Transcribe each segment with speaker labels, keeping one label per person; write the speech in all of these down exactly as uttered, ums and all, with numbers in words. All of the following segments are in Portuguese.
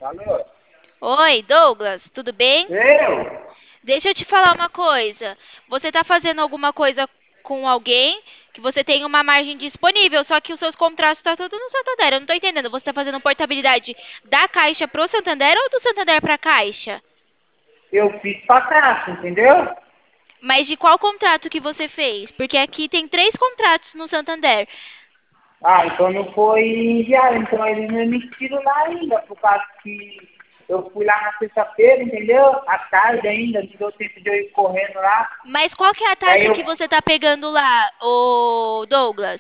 Speaker 1: Alô?
Speaker 2: Oi, Douglas, tudo bem?
Speaker 1: Eu?
Speaker 2: Deixa eu te falar uma coisa. Você está fazendo alguma coisa com alguém que você tem uma margem disponível, só que os seus contratos estão tudo no Santander. Eu não estou entendendo. Você está fazendo portabilidade da Caixa pro Santander ou do Santander para a Caixa?
Speaker 1: Eu fiz pra caixa, entendeu?
Speaker 2: Mas de qual contrato que você fez? Porque aqui tem três contratos no Santander.
Speaker 1: Ah, então não foi enviado, então eles não emitiram lá ainda, por causa que eu fui lá na sexta-feira, entendeu? À tarde ainda, não deu tempo de eu ir correndo lá.
Speaker 2: Mas qual que é a
Speaker 1: Daí
Speaker 2: taxa
Speaker 1: eu,
Speaker 2: que você está pegando lá, ô Douglas?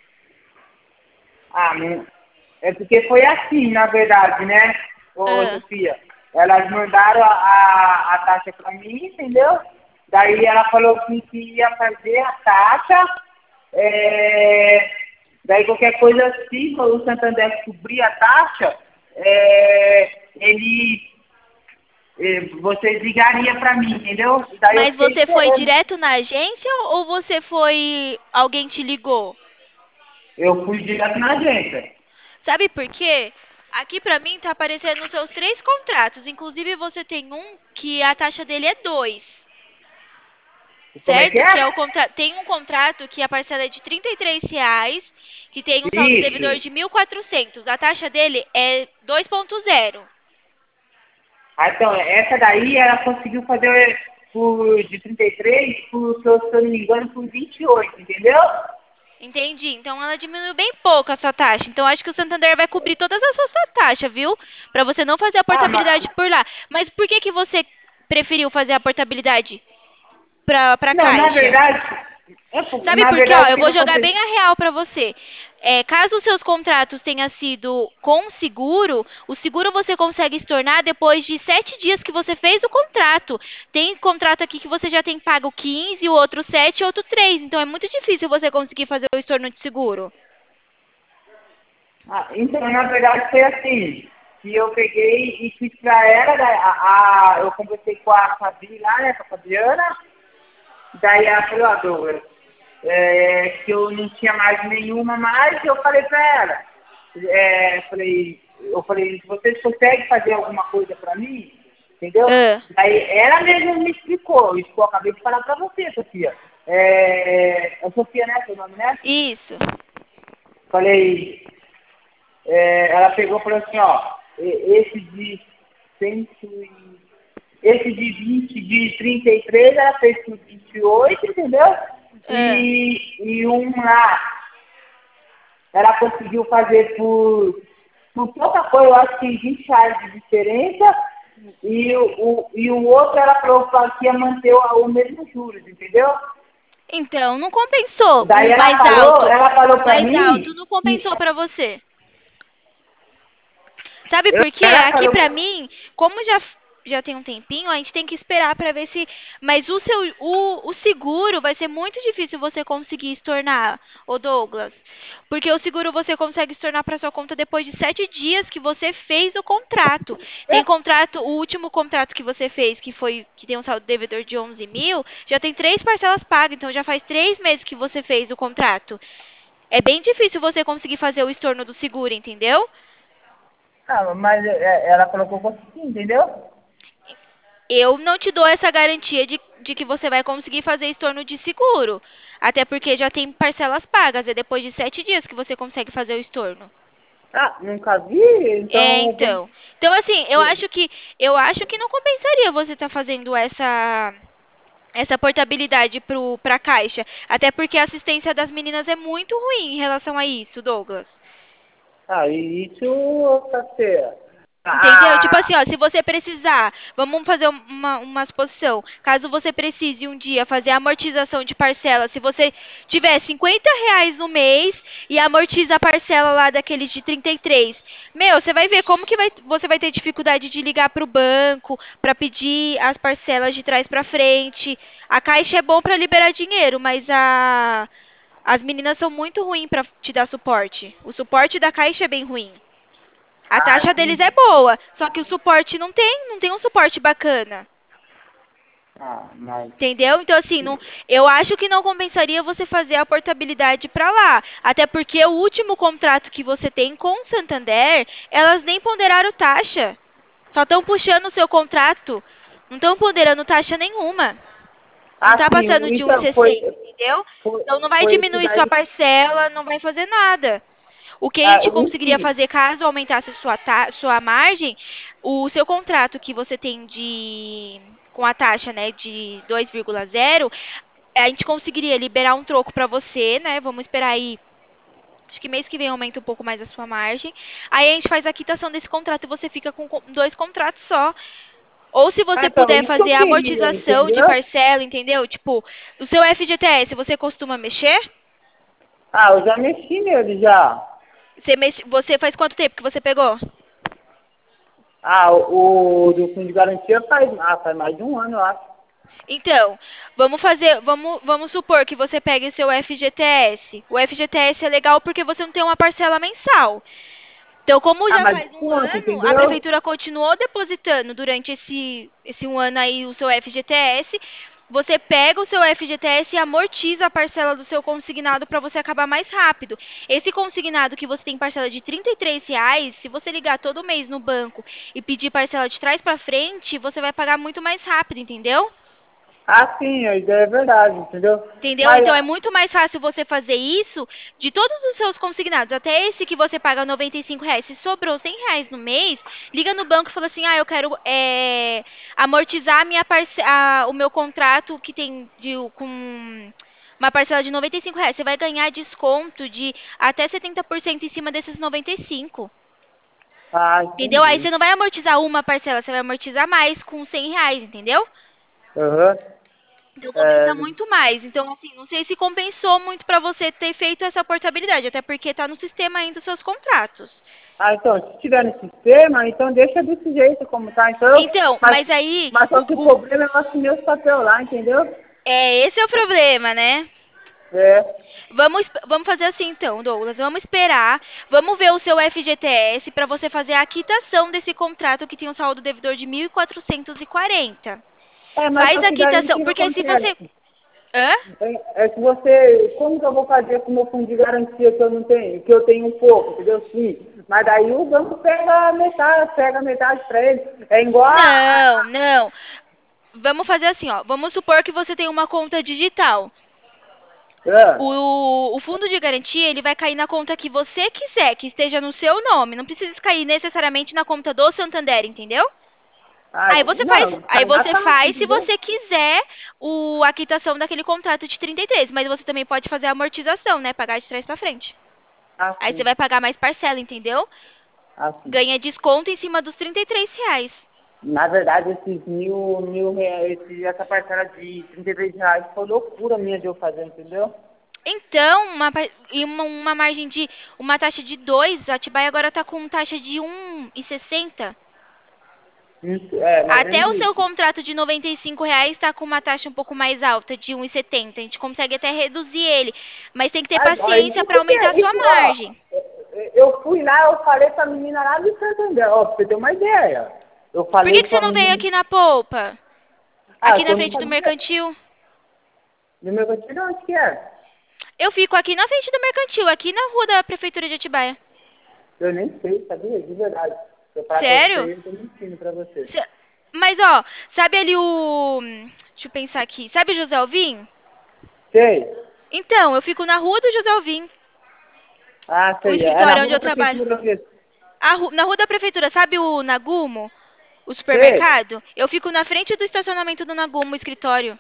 Speaker 1: ah, não, é porque foi assim, na verdade, né, ô
Speaker 2: Ah,
Speaker 1: Sofia? Elas mandaram a, a, a taxa pra mim, entendeu? Daí ela falou que, que ia fazer a taxa, é, daí qualquer coisa assim, o Santander cobrir a taxa, é, ele, é, você ligaria pra mim, entendeu? Daí eu
Speaker 2: mas
Speaker 1: fiquei
Speaker 2: você foi
Speaker 1: esperando.
Speaker 2: direto na agência ou você foi... Alguém te ligou?
Speaker 1: Eu fui direto na agência.
Speaker 2: Sabe por quê? Aqui pra mim tá aparecendo os seus três contratos. Inclusive você tem um que a taxa dele é dois,
Speaker 1: Como é que
Speaker 2: certo? Que é o
Speaker 1: é?
Speaker 2: contra... Tem um contrato que a parcela é de trinta e três reais, que tem um saldo devedor
Speaker 1: Isso.
Speaker 2: de mil e quatrocentos. A taxa dele é dois ponto zero.
Speaker 1: Ah, então, essa daí ela conseguiu fazer por, de trinta e três por, se eu se eu não me engano, por vinte e oito, entendeu?
Speaker 2: Entendi. Então ela diminuiu bem pouco a sua taxa. Então acho que o Santander vai cobrir todas as suas taxas, viu? Pra você não fazer a
Speaker 1: Ah, mas,
Speaker 2: portabilidade por lá. Mas por que que você preferiu fazer a portabilidade pra, pra
Speaker 1: não, na
Speaker 2: Caixa?
Speaker 1: verdade, é por-
Speaker 2: Sabe
Speaker 1: na
Speaker 2: por quê? Ó,
Speaker 1: verdade, o
Speaker 2: eu
Speaker 1: que que
Speaker 2: vou jogar bem
Speaker 1: aconteceu?
Speaker 2: a real pra você. É, caso os seus contratos tenham sido com seguro, o seguro você consegue se tornar depois de sete dias que você fez o contrato. Tem contrato aqui que você já tem pago quinze, o outro sete, outro três. Então é muito difícil você conseguir fazer o estorno de seguro.
Speaker 1: Ah, então, na verdade, foi assim, que eu peguei e fiz pra ela, né, a, a- eu conversei com a Fabi lá, né, com a Fabiana, daí ela falou, ah, Douglas, é, que eu não tinha mais nenhuma mais, eu falei pra ela, é, falei, eu falei, vocês conseguem fazer alguma coisa pra mim? Entendeu?
Speaker 2: Ah,
Speaker 1: Daí ela mesma me explicou, isso que eu acabei de falar pra você, Sofia. É, é Sofia, né, seu nome, né?
Speaker 2: isso.
Speaker 1: Falei, é, ela pegou e falou assim, ó, e- esse de cento e, esse de vinte, de trinta e três, ela fez por vinte e oito, entendeu?
Speaker 2: Ah.
Speaker 1: E, e um lá, ela conseguiu fazer por, por pouca coisa, eu acho que vinte reais de diferença, e o, o- e o outro ela falou que ia manter o, o mesmo juros, entendeu?
Speaker 2: Então, não compensou.
Speaker 1: Daí
Speaker 2: O
Speaker 1: ela
Speaker 2: mais
Speaker 1: falou,
Speaker 2: alto,
Speaker 1: ela falou
Speaker 2: o
Speaker 1: pra
Speaker 2: mais
Speaker 1: mim
Speaker 2: alto não
Speaker 1: que
Speaker 2: compensou pra você. Sabe
Speaker 1: eu-
Speaker 2: por quê?
Speaker 1: ela
Speaker 2: Aqui
Speaker 1: falou,
Speaker 2: pra mim, como já já tem um tempinho, a gente tem que esperar pra ver se, mas o seu o, o seguro vai ser muito difícil você conseguir estornar, ô Douglas. Porque o seguro você consegue estornar para sua conta depois de sete dias que você fez o contrato. Tem contrato, o último contrato que você fez, que foi que tem um saldo devedor de onze mil, já tem três parcelas pagas, então já faz três meses que você fez o contrato. É bem difícil você conseguir fazer o estorno do seguro, entendeu?
Speaker 1: ah, mas é, ela falou que eu consegui, entendeu?
Speaker 2: Eu não te dou essa garantia de, de que você vai conseguir fazer estorno de seguro. Até porque já tem parcelas pagas. É depois de sete dias que você consegue fazer o estorno.
Speaker 1: Ah, nunca vi,
Speaker 2: É,
Speaker 1: então vamos.
Speaker 2: então. Então, assim, eu acho que eu acho que não compensaria você estar fazendo essa essa portabilidade pro, pra caixa. Até porque a assistência das meninas é muito ruim em relação a isso, Douglas.
Speaker 1: Ah, e isso, parceira.
Speaker 2: Entendeu? Tipo
Speaker 1: Ah,
Speaker 2: assim, ó, se você precisar, vamos fazer uma, uma suposição. Caso você precise um dia fazer a amortização de parcela, se você tiver cinquenta reais no mês e amortiza a parcela lá daqueles de trinta e três, meu, você vai ver como que vai, você vai ter dificuldade de ligar pro banco para pedir as parcelas de trás para frente. A Caixa é bom para liberar dinheiro, mas a, as meninas são muito ruins para te dar suporte. O suporte da Caixa é bem ruim. A
Speaker 1: ah,
Speaker 2: taxa deles é
Speaker 1: entendi.
Speaker 2: boa, só que o suporte não tem, não tem um suporte bacana.
Speaker 1: Ah, mas.
Speaker 2: Entendeu? Então, assim, não, eu acho que não compensaria você fazer a portabilidade para lá. Até porque o último contrato que você tem com o Santander, elas nem ponderaram taxa. Só estão puxando o seu contrato. Não estão ponderando taxa nenhuma. Não tá
Speaker 1: Assim,
Speaker 2: passando de
Speaker 1: então, foi,
Speaker 2: um e sessenta, entendeu?
Speaker 1: foi,
Speaker 2: Então não vai
Speaker 1: foi isso
Speaker 2: diminuir sua
Speaker 1: daí.
Speaker 2: parcela, não vai fazer nada. O que a
Speaker 1: Ah,
Speaker 2: gente conseguiria
Speaker 1: enfim.
Speaker 2: fazer caso aumentasse sua, ta sua margem, o seu contrato que você tem de com a taxa, né, de dois vírgula zero, a gente conseguiria liberar um troco para você, né? Vamos esperar aí. Acho que mês que vem aumenta um pouco mais a sua margem. Aí a gente faz a quitação desse contrato e você fica com dois contratos só. Ou se
Speaker 1: Ah,
Speaker 2: você
Speaker 1: então,
Speaker 2: puder
Speaker 1: isso que eu
Speaker 2: fazer a
Speaker 1: queria,
Speaker 2: amortização de
Speaker 1: entendeu?
Speaker 2: parcela, entendeu? Tipo, o seu F G T S, você costuma mexer?
Speaker 1: Ah, eu já mexi nele já.
Speaker 2: Você, mexe, você faz quanto tempo que você pegou?
Speaker 1: Ah, o, o do fundo de garantia faz, ah, faz mais de um ano, eu acho.
Speaker 2: Então, vamos fazer, vamos, vamos supor que você pegue seu F G T S. O F G T S é legal porque você não tem uma parcela mensal. Então, como
Speaker 1: Ah,
Speaker 2: já
Speaker 1: mas
Speaker 2: faz um
Speaker 1: quanto,
Speaker 2: ano, a
Speaker 1: entendeu?
Speaker 2: prefeitura continuou depositando durante esse, esse um ano aí o seu F G T S, você pega o seu F G T S e amortiza a parcela do seu consignado para você acabar mais rápido. Esse consignado que você tem parcela de trinta e três reais, se você ligar todo mês no banco e pedir parcela de trás para frente, você vai pagar muito mais rápido, entendeu?
Speaker 1: Ah, sim, a ideia é verdade, entendeu?
Speaker 2: Entendeu?
Speaker 1: Mas,
Speaker 2: Então é muito mais fácil você fazer isso de todos os seus consignados, até esse que você paga noventa e cinco reais. Se sobrou cem reais no mês, liga no banco e fala assim, ah, eu quero é, amortizar a minha parce a, o meu contrato que tem de, com uma parcela de noventa e cinco reais. Você vai ganhar desconto de até setenta por cento em cima desses noventa e cinco.
Speaker 1: ah,
Speaker 2: Entendeu? Aí
Speaker 1: entendi.
Speaker 2: você não vai amortizar uma parcela, você vai amortizar mais com cem reais, entendeu?
Speaker 1: Aham.
Speaker 2: Então
Speaker 1: É,
Speaker 2: compensa muito mais. Então, assim, não sei se compensou muito pra você ter feito essa portabilidade, até porque tá no sistema ainda os seus contratos.
Speaker 1: ah, então, se tiver no sistema, então deixa desse jeito como tá, então,
Speaker 2: Então,
Speaker 1: mas,
Speaker 2: mas aí,
Speaker 1: mas só que o
Speaker 2: o, o-
Speaker 1: problema é eu assumir os papel lá, entendeu?
Speaker 2: é, esse é o problema, né?
Speaker 1: É.
Speaker 2: Vamos, esp- vamos fazer assim então, Douglas. Vamos esperar. Vamos ver o seu F G T S para você fazer a quitação desse contrato que tem um saldo devedor de mil quatrocentos e quarenta.
Speaker 1: É, mas
Speaker 2: Faz
Speaker 1: só
Speaker 2: a
Speaker 1: que daí o
Speaker 2: quitação,
Speaker 1: que
Speaker 2: porque se você...
Speaker 1: acontece?
Speaker 2: Hã?
Speaker 1: É, é que você, como que eu vou fazer com o meu fundo de garantia que eu não tenho, que eu tenho um pouco, entendeu? Sim. Mas daí o banco pega metade, pega metade para ele. É igual a,
Speaker 2: Não,
Speaker 1: a,
Speaker 2: não. Vamos fazer assim, ó. Vamos supor que você tem uma conta digital.
Speaker 1: a
Speaker 2: O, o fundo de garantia, ele vai cair na conta que você quiser, que esteja no seu nome. Não precisa cair necessariamente na conta do Santander, entendeu?
Speaker 1: ah,
Speaker 2: Aí você faz,
Speaker 1: não,
Speaker 2: aí
Speaker 1: cai na
Speaker 2: você
Speaker 1: taxa,
Speaker 2: faz se
Speaker 1: entendeu?
Speaker 2: você quiser o, a quitação daquele contrato de trinta e três, mas você também pode fazer a amortização, né? Pagar de trás pra frente. Aí você
Speaker 1: Assim,
Speaker 2: vai pagar mais parcela, entendeu?
Speaker 1: assim.
Speaker 2: Ganha desconto em cima dos trinta e três reais.
Speaker 1: Na verdade, esses mil, mil reais, esse- essa parcela de trinta e três reais foi loucura minha de eu fazer, entendeu?
Speaker 2: Então, uma, par- e uma, uma margem de, uma taxa de dois, a Atibaia agora tá com taxa de um e sessenta.
Speaker 1: Isso, é, mais ou
Speaker 2: Até
Speaker 1: menos
Speaker 2: o seu
Speaker 1: isso.
Speaker 2: contrato de noventa e cinco reais está com uma taxa um pouco mais alta, de um e setenta. A gente consegue até reduzir ele, mas tem que ter
Speaker 1: Ai, ó,
Speaker 2: paciência
Speaker 1: isso
Speaker 2: para
Speaker 1: que
Speaker 2: aumentar a
Speaker 1: é,
Speaker 2: sua
Speaker 1: isso, ó,
Speaker 2: margem.
Speaker 1: eu fui lá, eu falei pra menina lá do Santander, ó, pra você ter uma ideia. Eu
Speaker 2: Por que,
Speaker 1: falei
Speaker 2: que você
Speaker 1: pra
Speaker 2: não veio
Speaker 1: menina,
Speaker 2: aqui na polpa?
Speaker 1: ah,
Speaker 2: Aqui
Speaker 1: que
Speaker 2: na
Speaker 1: eu não
Speaker 2: frente do
Speaker 1: sabia,
Speaker 2: mercantil?
Speaker 1: no meu cantinho, onde que é?
Speaker 2: Eu fico aqui na frente do mercantil, aqui na rua da prefeitura de Atibaia.
Speaker 1: Eu nem sei, sabia? De verdade. Se eu falar pra você,
Speaker 2: Sério?
Speaker 1: eu tô mentindo pra você.
Speaker 2: Cê- Mas ó, sabe ali o... Deixa eu pensar aqui. Sabe o José Alvim?
Speaker 1: Sei.
Speaker 2: Então, eu fico na rua do José Alvim,
Speaker 1: Ah,
Speaker 2: o
Speaker 1: sei, é na
Speaker 2: escritório
Speaker 1: rua
Speaker 2: onde
Speaker 1: da
Speaker 2: eu trabalho.
Speaker 1: prefeitura mesmo.
Speaker 2: A ru- na rua da prefeitura, sabe o Nagumo? O
Speaker 1: Sei.
Speaker 2: supermercado? Eu fico na frente do estacionamento do Nagumo, o escritório.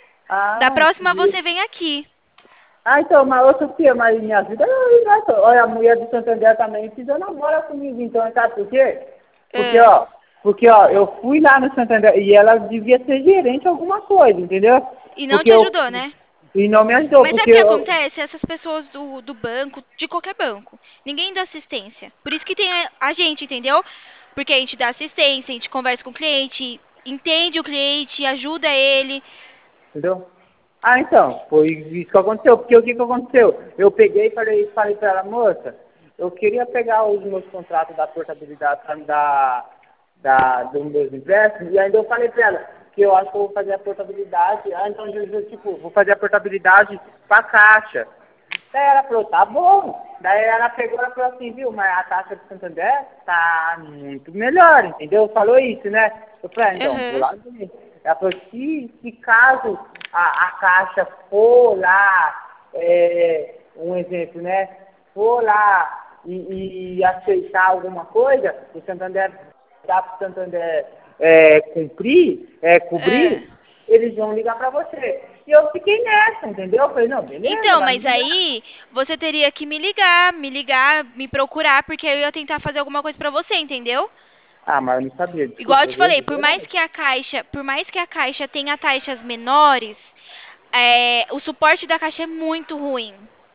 Speaker 2: Da
Speaker 1: Ah,
Speaker 2: próxima você
Speaker 1: entendi.
Speaker 2: vem aqui.
Speaker 1: Ah, então, mas outra tia, mas minha vida é igual. Olha, a mulher do Santander também pisa na bola comigo, então, sabe por quê? Porque,
Speaker 2: Ah,
Speaker 1: ó, porque, ó, eu fui lá no Santander e ela devia ser gerente alguma coisa, entendeu?
Speaker 2: e não
Speaker 1: Porque
Speaker 2: te
Speaker 1: eu,
Speaker 2: ajudou, né?
Speaker 1: e não me ajudou,
Speaker 2: Mas sabe o
Speaker 1: porque
Speaker 2: que
Speaker 1: eu,
Speaker 2: acontece? Essas pessoas do, do banco, de qualquer banco, ninguém dá assistência. Por isso que tem a, a gente, entendeu? Porque a gente dá assistência, a gente conversa com o cliente, entende o cliente, ajuda ele.
Speaker 1: entendeu? Ah, então, foi isso que aconteceu, porque o que que aconteceu? Eu peguei e falei, falei pra ela, moça, eu queria pegar os meus contratos da portabilidade sabe, da, da, dos meus empréstimos, e ainda eu falei pra ela que eu acho que eu vou fazer a portabilidade, ah, então eu, eu, tipo, vou fazer a portabilidade pra caixa. Daí ela falou, tá bom. Daí ela pegou e falou assim, viu, mas a taxa do Santander tá muito melhor, entendeu? Falou isso, né? Eu falei, ah, então, vou
Speaker 2: Aham.
Speaker 1: lá ver. Ela falou, se, se caso a, a Caixa for lá, é, um exemplo, né? For lá e, e aceitar alguma coisa, o Santander dá para o Santander é, cumprir, é,
Speaker 2: É.
Speaker 1: cobrir, eles vão ligar para você. E eu fiquei nessa, entendeu? Eu falei, não, beleza,
Speaker 2: Então,
Speaker 1: vai me
Speaker 2: mas
Speaker 1: ligar.
Speaker 2: aí você teria que me ligar, me ligar, me procurar, porque eu ia tentar fazer alguma coisa pra você, entendeu?
Speaker 1: Ah, mas eu não sabia,
Speaker 2: Igual eu
Speaker 1: desculpa,
Speaker 2: te
Speaker 1: viu?
Speaker 2: falei,
Speaker 1: De
Speaker 2: por mais
Speaker 1: verdade.
Speaker 2: que a Caixa, por mais que a Caixa tenha taxas menores, é, o suporte da Caixa é muito ruim.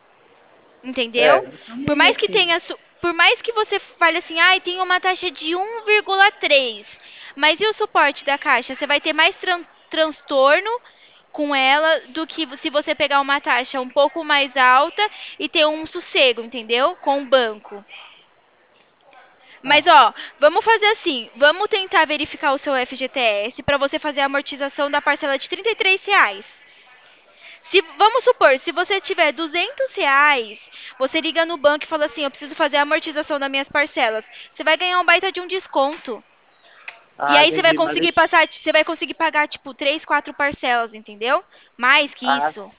Speaker 1: É,
Speaker 2: Entendeu?
Speaker 1: isso
Speaker 2: Por
Speaker 1: mesmo
Speaker 2: mais que
Speaker 1: assim.
Speaker 2: tenha, su- por mais que você fale assim, ai, tem uma taxa de um vírgula três, mas e o suporte da Caixa? Você vai ter mais tran- transtorno com ela do que se você pegar uma taxa um pouco mais alta e ter um sossego, entendeu? Com o banco. Mas
Speaker 1: Ah,
Speaker 2: ó, vamos fazer assim, vamos tentar verificar o seu F G T S para você fazer a amortização da parcela de trinta e três reais. Se, vamos supor, se você tiver duzentos reais, você liga no banco e fala assim, eu preciso fazer a amortização das minhas parcelas. Você vai ganhar um baita de um desconto. E
Speaker 1: ah,
Speaker 2: aí você vai
Speaker 1: entendi, mas
Speaker 2: conseguir
Speaker 1: deixa...
Speaker 2: passar, você vai conseguir pagar tipo três, quatro parcelas, entendeu? Mais que
Speaker 1: Ah,
Speaker 2: isso.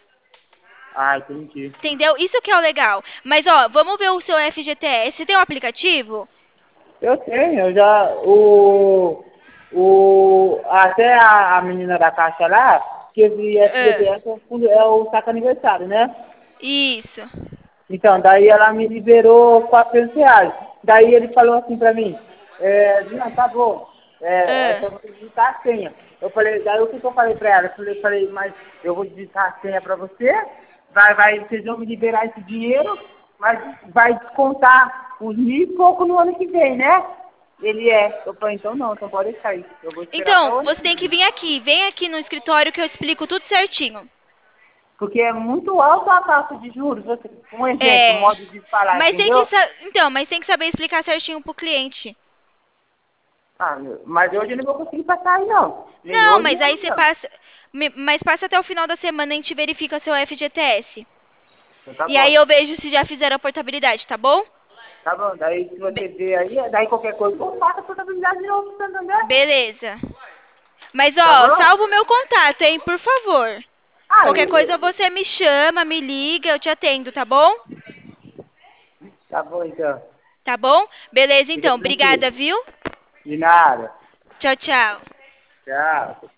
Speaker 1: ah, entendi.
Speaker 2: Entendeu? Isso que é o legal. Mas ó, vamos ver o seu F G T S. Você tem um aplicativo?
Speaker 1: Eu tenho, eu já... O... O... Até a, a menina da caixa lá, que esse
Speaker 2: Ah,
Speaker 1: F G T S é o fundo- é o saco aniversário, né?
Speaker 2: isso.
Speaker 1: Então, daí ela me liberou quatrocentos reais. Daí ele falou assim pra mim, é, não, tá bom, é, é
Speaker 2: Ah.
Speaker 1: só você digitar a senha. Eu falei, daí o que, que eu falei pra ela? Eu falei, falei, mas eu vou digitar a senha pra você, vai, vai, vocês vão me liberar esse dinheiro, mas vai descontar uns mil e pouco no ano que vem, né? Ele é. Eu falei, então não, então pode deixar isso. Eu vou esperar até
Speaker 2: Então,
Speaker 1: o ano
Speaker 2: você
Speaker 1: que
Speaker 2: tem que
Speaker 1: vem.
Speaker 2: vir aqui. Vem aqui no escritório que eu explico tudo certinho.
Speaker 1: Porque é muito alto a taxa de juros. Você, um exemplo, um
Speaker 2: É.
Speaker 1: modo de falar,
Speaker 2: Mas tem que
Speaker 1: entendeu?
Speaker 2: sa- então, mas tem que saber explicar certinho pro cliente.
Speaker 1: Ah, meu, mas hoje eu não vou conseguir passar aí, não. Nem
Speaker 2: Não,
Speaker 1: hoje, nem
Speaker 2: mas aí você
Speaker 1: amanhã.
Speaker 2: passa, me- mas passa até o final da semana e a gente verifica seu F G T S.
Speaker 1: Então tá
Speaker 2: E aí
Speaker 1: bom.
Speaker 2: eu vejo se já fizeram a portabilidade, tá bom?
Speaker 1: Tá bom, daí se você
Speaker 2: Be-
Speaker 1: ver aí, daí qualquer coisa, eu faço a portabilidade de novo, tá entendendo?
Speaker 2: beleza. Mas
Speaker 1: Tá
Speaker 2: ó,
Speaker 1: bom?
Speaker 2: salva o meu contato, hein, por favor.
Speaker 1: Ah,
Speaker 2: Qualquer
Speaker 1: eu,
Speaker 2: coisa
Speaker 1: eu-
Speaker 2: você me chama, me liga, eu te atendo, tá bom?
Speaker 1: tá bom então.
Speaker 2: Tá bom? Beleza,
Speaker 1: Fica
Speaker 2: então.
Speaker 1: tranquilo.
Speaker 2: Obrigada, viu?
Speaker 1: De nada.
Speaker 2: Tchau, tchau.
Speaker 1: Tchau.